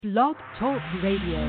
Blog Talk Radio.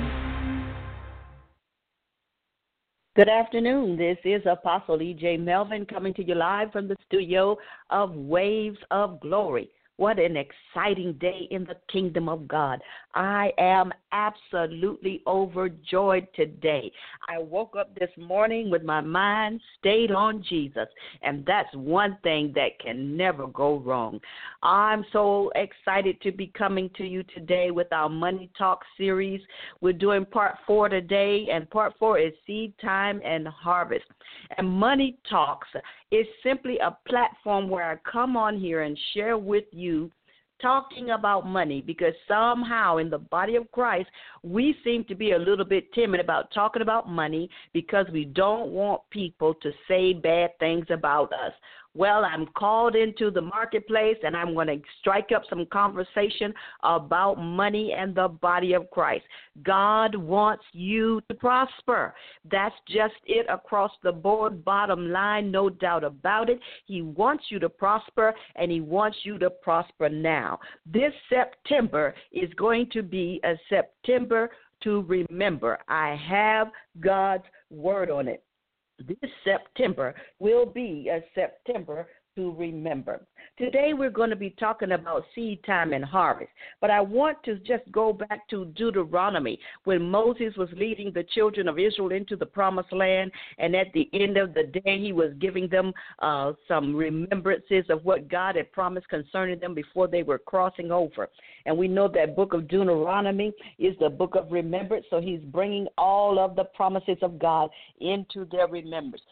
Good afternoon. This is Apostle E.J. Melvin coming to you live from the studio of Waves of Glory. What an exciting day in the kingdom of God. I am absolutely overjoyed today. I woke up this morning with my mind stayed on Jesus, and that's one thing that can never go wrong. I'm so excited to be coming to you today with our Money Talk series. We're doing part 4 today, and part 4 is Seed Time and Harvest. And Money Talks is simply a platform where I come on here and share with you talking about money, because somehow in the body of Christ, we seem to be a little bit timid about talking about money because we don't want people to say bad things about us. Well, I'm called into the marketplace, and I'm going to strike up some conversation about money and the body of Christ. God wants you to prosper. That's just it across the board, bottom line, no doubt about it. He wants you to prosper, and he wants you to prosper now. This September is going to be a September to remember. I have God's word on it. This September will be a September to remember. Today we're going to be talking about seed time and harvest, but I want to just go back to Deuteronomy when Moses was leading the children of Israel into the promised land, and at the end of the day he was giving them some remembrances of what God had promised concerning them before they were crossing over. And we know that book of Deuteronomy is the book of remembrance, so he's bringing all of the promises of God into their remembrance.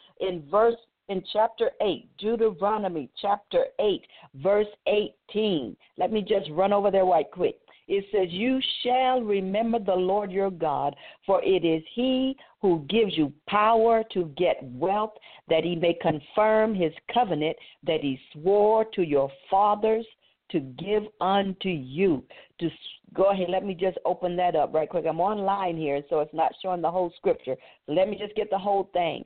In chapter 8, Deuteronomy chapter 8, verse 18. Let me just run over there right quick. It says, "You shall remember the Lord your God, for it is he who gives you power to get wealth, that he may confirm his covenant that he swore to your fathers to give unto you." Go ahead, let me just open that up right quick. I'm online here, so it's not showing the whole scripture. So let me just get the whole thing.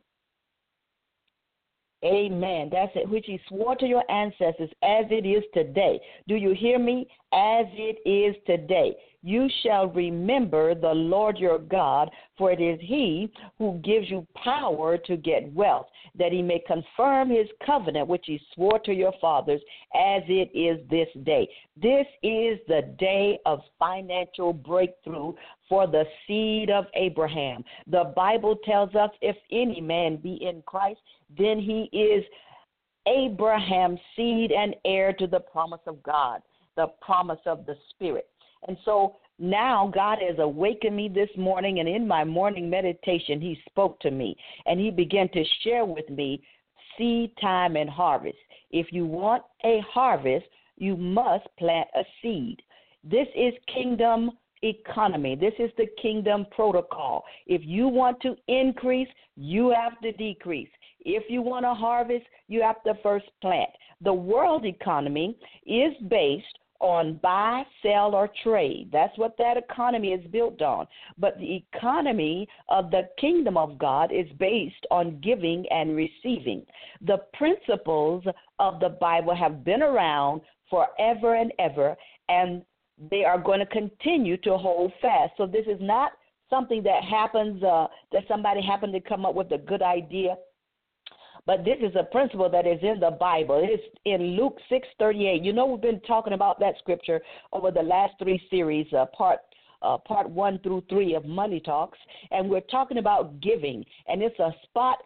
Amen. That's it, which he swore to your ancestors as it is today. Do you hear me? As it is today. You shall remember the Lord your God, for it is he who gives you power to get wealth, that he may confirm his covenant, which he swore to your fathers, as it is this day. This is the day of financial breakthrough for the seed of Abraham. The Bible tells us if any man be in Christ, then he is Abraham's seed and heir to the promise of God, the promise of the Spirit. And so now God has awakened me this morning, and in my morning meditation, he spoke to me, and he began to share with me seed time and harvest. If you want a harvest, you must plant a seed. This is kingdom economy. This is the kingdom protocol. If you want to increase, you have to decrease. If you want to harvest, you have to first plant. The world economy is based on buy, sell, or trade. That's what that economy is built on. But the economy of the kingdom of God is based on giving and receiving. The principles of the Bible have been around forever and ever, and they are going to continue to hold fast. So this is not something that happens, that somebody happened to come up with a good idea. But this is a principle that is in the Bible. It's in Luke 6:38. You know, we've been talking about that scripture over the last 3 series, part 1 through 3 of Money Talks, and we're talking about giving. And it's a spot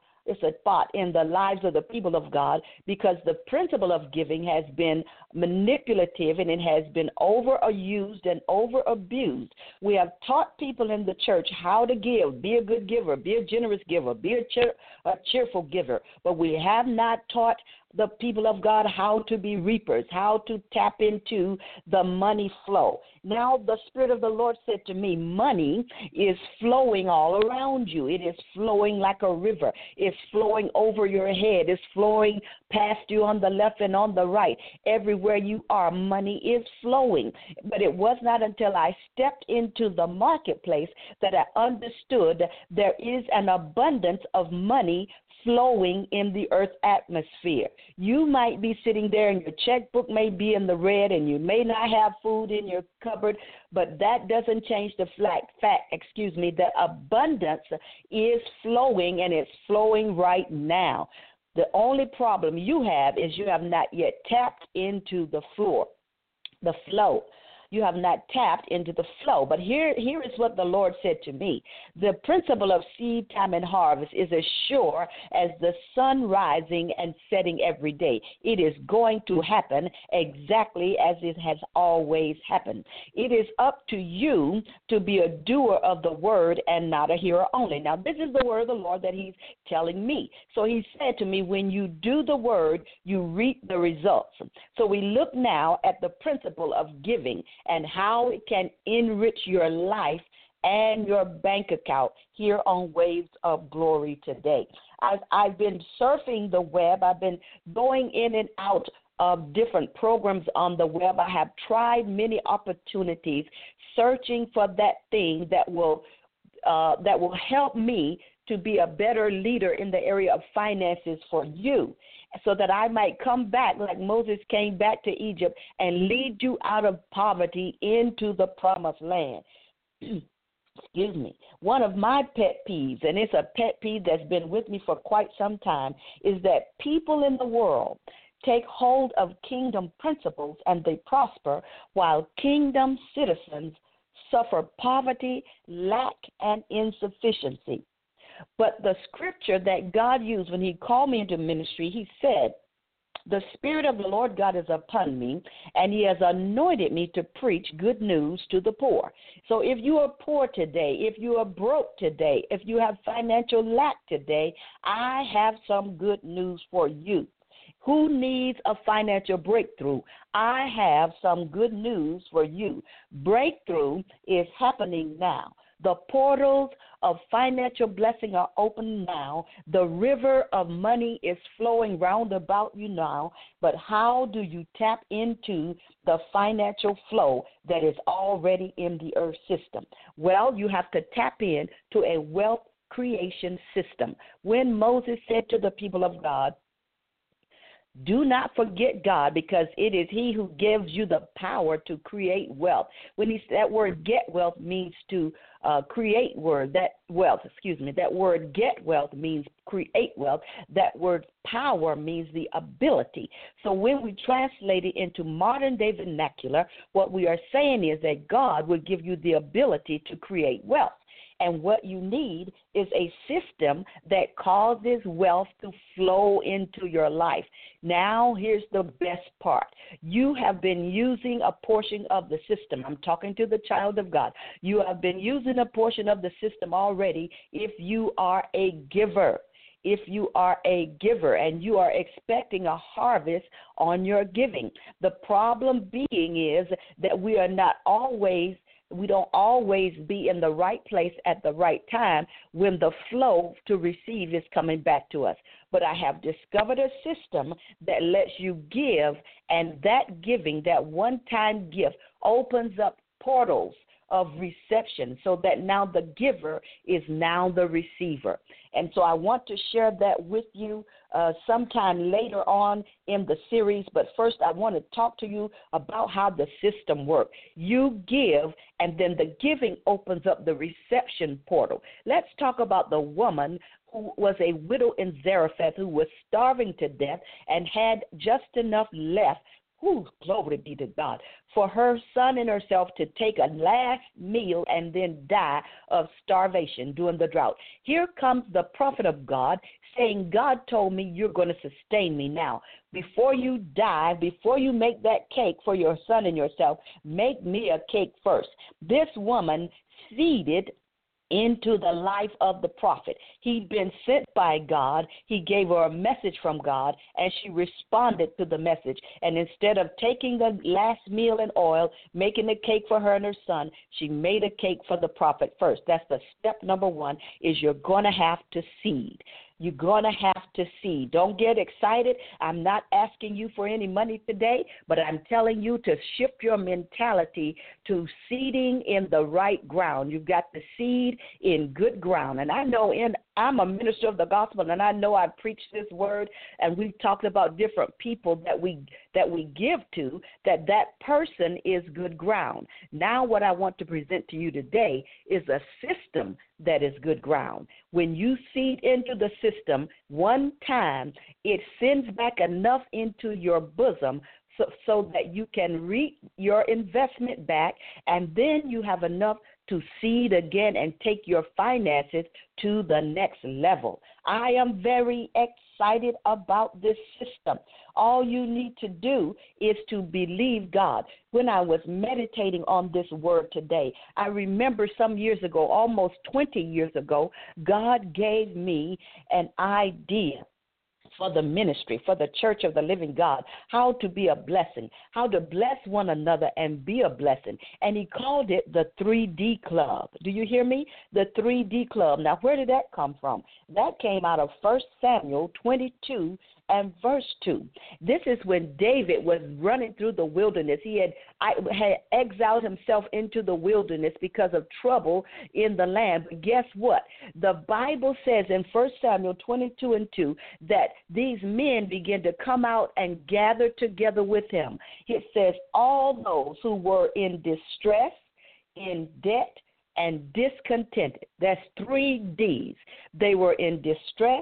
in the lives of the people of God, because the principle of giving has been manipulative and it has been overused and overabused. We have taught people in the church how to give, be a good giver, be a generous giver, be a cheerful giver, but we have not taught the people of God how to be reapers, how to tap into the money flow. Now the Spirit of the Lord said to me, money is flowing all around you. It is flowing like a river. It's flowing over your head. It's flowing past you on the left and on the right. Everywhere you are, money is flowing. But it was not until I stepped into the marketplace that I understood there is an abundance of money flowing in the earth atmosphere. You might be sitting there and your checkbook may be in the red and you may not have food in your cupboard, but that doesn't change the fact, that abundance is flowing, and it's flowing right now. The only problem you have is you have not yet tapped into the flow. You have not tapped into the flow. But here is what the Lord said to me. The principle of seed time and harvest is as sure as the sun rising and setting every day. It is going to happen exactly as it has always happened. It is up to you to be a doer of the word and not a hearer only. Now, this is the word of the Lord that he's telling me. So he said to me, when you do the word, you reap the results. So we look now at the principle of giving and how it can enrich your life and your bank account here on Waves of Glory today. I've been surfing the web. I've been going in and out of different programs on the web. I have tried many opportunities searching for that thing that will help me to be a better leader in the area of finances for you, so that I might come back like Moses came back to Egypt and lead you out of poverty into the promised land. Excuse me. One of my pet peeves, and it's a pet peeve that's been with me for quite some time, is that people in the world take hold of kingdom principles and they prosper, while kingdom citizens suffer poverty, lack, and insufficiency. But the scripture that God used when he called me into ministry, he said, the Spirit of the Lord God is upon me, and he has anointed me to preach good news to the poor. So if you are poor today, if you are broke today, if you have financial lack today, I have some good news for you. Who needs a financial breakthrough? I have some good news for you. Breakthrough is happening now. The portals of financial blessing are open now. The river of money is flowing round about you now. But how do you tap into the financial flow that is already in the earth system? Well, you have to tap in to a wealth creation system. When Moses said to the people of God, do not forget God, because it is he who gives you the power to create wealth. That word get wealth means to create wealth. That word get wealth means create wealth. That word power means the ability. So when we translate it into modern day vernacular, what we are saying is that God will give you the ability to create wealth. And what you need is a system that causes wealth to flow into your life. Now, here's the best part. You have been using a portion of the system. I'm talking to the child of God. You have been using a portion of the system already if you are a giver. If you are a giver and you are expecting a harvest on your giving. The problem being is that we don't always be in the right place at the right time when the flow to receive is coming back to us. But I have discovered a system that lets you give, and that giving, that one-time gift, opens up portals of reception so that now the giver is now the receiver. And so I want to share that with you sometime later on in the series. But first, I want to talk to you about how the system works. You give, and then the giving opens up the reception portal. Let's talk about the woman who was a widow in Zarephath who was starving to death and had just enough left. Glory be to God, for her son and herself to take a last meal and then die of starvation during the drought. Here comes the prophet of God saying, God told me you're going to sustain me now. Before you die, before you make that cake for your son and yourself, make me a cake first. This woman seeded into the life of the prophet. He'd been sent by God. He gave her a message from God, and she responded to the message. And instead of taking the last meal and oil, making a cake for her and her son, she made a cake for the prophet first. That's the step number one, is you're going to have to seed. You're going to have to seed. Don't get excited. I'm not asking you for any money today, but I'm telling you to shift your mentality to seeding in the right ground. You've got to seed in good ground. And I know in I'm a minister of the gospel, and I know I preach this word, and we've talked about different people that we give to, that person is good ground. Now what I want to present to you today is a system that is good ground. When you seed into the system one time, it sends back enough into your bosom so that you can reap your investment back, and then you have enough to seed again and take your finances to the next level. I am very excited about this system. All you need to do is to believe God. When I was meditating on this word today, I remember some years ago, almost 20 years ago, God gave me an idea for the ministry, for the Church of the Living God, how to be a blessing, how to bless one another and be a blessing. And he called it the 3D Club. Do you hear me? The 3D Club. Now, where did that come from? That came out of 1 Samuel 22 and verse 2. This is when David was running through the wilderness. He had exiled himself into the wilderness because of trouble in the land. But guess what? The Bible says in 1 Samuel 22 and 2 that these men began to come out and gather together with him. It says all those who were in distress, in debt, and discontented. That's 3 Ds. They were in distress,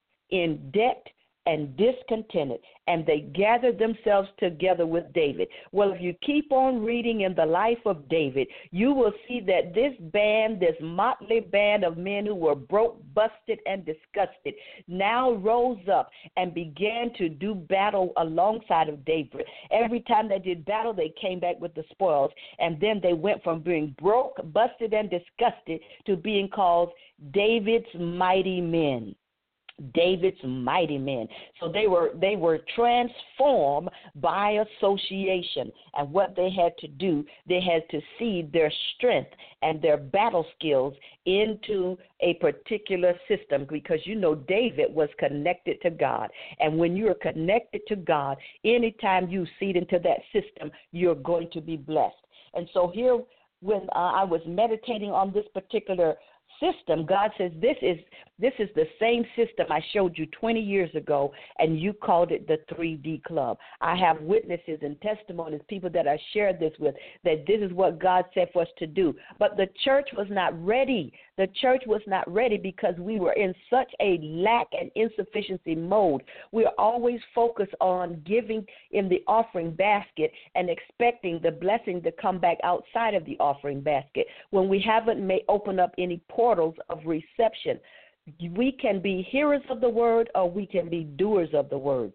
in debt, and discontented, and they gathered themselves together with David. Well, if you keep on reading in the life of David, you will see that this band, this motley band of men who were broke, busted, and disgusted, now rose up and began to do battle alongside of David. Every time they did battle, they came back with the spoils, and then they went from being broke, busted, and disgusted to being called David's mighty men. David's mighty men. So they were transformed by association. And what they had to do, they had to seed their strength and their battle skills into a particular system, because you know David was connected to God. And when you are connected to God, anytime you seed into that system, you're going to be blessed. And so here, when I was meditating on this particular system, God says this is the same system I showed you 20 years ago, and you called it the 3D Club. I have witnesses and testimonies, people that I shared this with, that this is what God said for us to do. But the church was not ready. The church was not ready because we were in such a lack and insufficiency mode. We are always focused on giving in the offering basket and expecting the blessing to come back outside of the offering basket when we haven't opened up any portals of reception. We can be hearers of the word, or we can be doers of the word.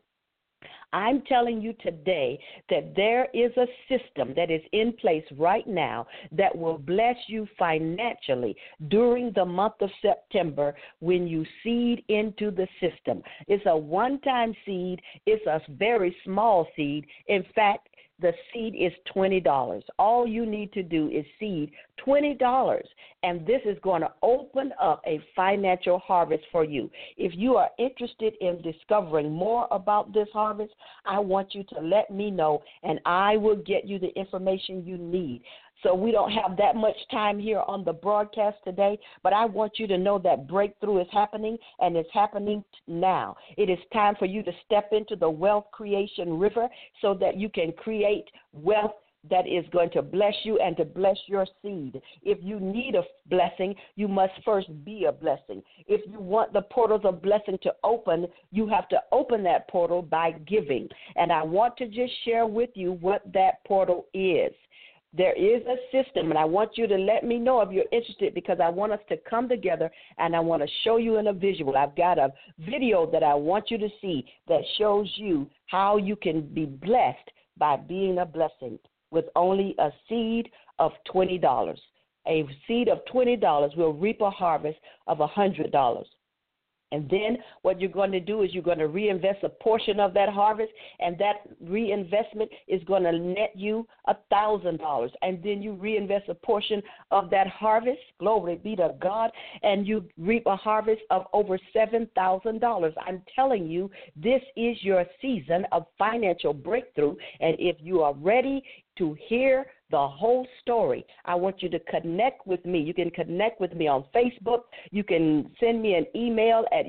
I'm telling you today that there is a system that is in place right now that will bless you financially during the month of September when you seed into the system. It's a one-time seed. It's a very small seed. In fact, the seed is $20. All you need to do is seed $20, and this is going to open up a financial harvest for you. If you are interested in discovering more about this harvest, I want you to let me know, and I will get you the information you need. So we don't have that much time here on the broadcast today, but I want you to know that breakthrough is happening, and it's happening now. It is time for you to step into the wealth creation river so that you can create wealth that is going to bless you and to bless your seed. If you need a blessing, you must first be a blessing. If you want the portals of blessing to open, you have to open that portal by giving. And I want to just share with you what that portal is. There is a system, and I want you to let me know if you're interested, because I want us to come together, and I want to show you in a visual. I've got a video that I want you to see that shows you how you can be blessed by being a blessing with only a seed of $20. A seed of $20 will reap a harvest of $100. And then what you're going to do is you're going to reinvest a portion of that harvest, and that reinvestment is going to net you $1,000. And then you reinvest a portion of that harvest, glory be to God, and you reap a harvest of over $7,000. I'm telling you, this is your season of financial breakthrough, and if you are ready to hear the whole story, I want you to connect with me. You can connect with me on Facebook. You can send me an email at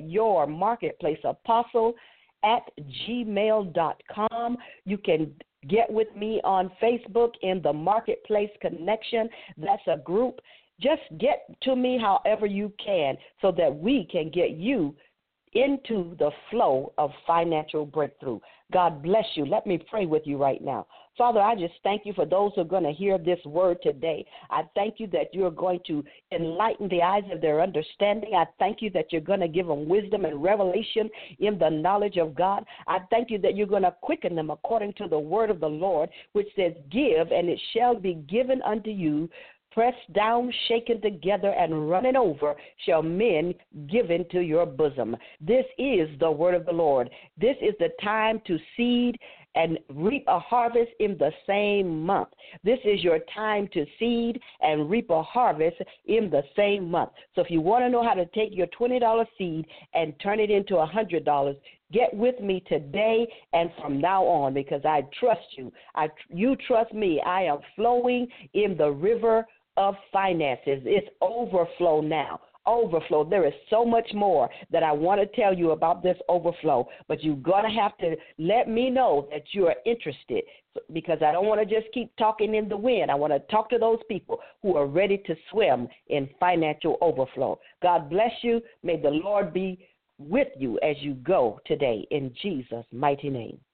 yourmarketplaceapostle@gmail.com. You can get with me on Facebook in the Marketplace Connection. That's a group. Just get to me however you can so that we can get you into the flow of financial breakthrough. God bless you. Let me pray with you right now. Father, I just thank you for those who are going to hear this word today. I thank you that you're going to enlighten the eyes of their understanding. I thank you that you're going to give them wisdom and revelation in the knowledge of God. I thank you that you're going to quicken them according to the word of the Lord, which says, give, and it shall be given unto you. Pressed down, shaken together, and running over shall men give into your bosom. This is the word of the Lord. This is the time to seed and reap a harvest in the same month. This is your time to seed and reap a harvest in the same month. So if you want to know how to take your $20 seed and turn it into $100, get with me today and from now on, because I trust you. You trust me. I am flowing in the river of finances. It's overflow now. Overflow. There is so much more that I want to tell you about this overflow, but you're going to have to let me know that you are interested, because I don't want to just keep talking in the wind. I want to talk to those people who are ready to swim in financial overflow. God bless you. May the Lord be with you as you go today in Jesus' mighty name.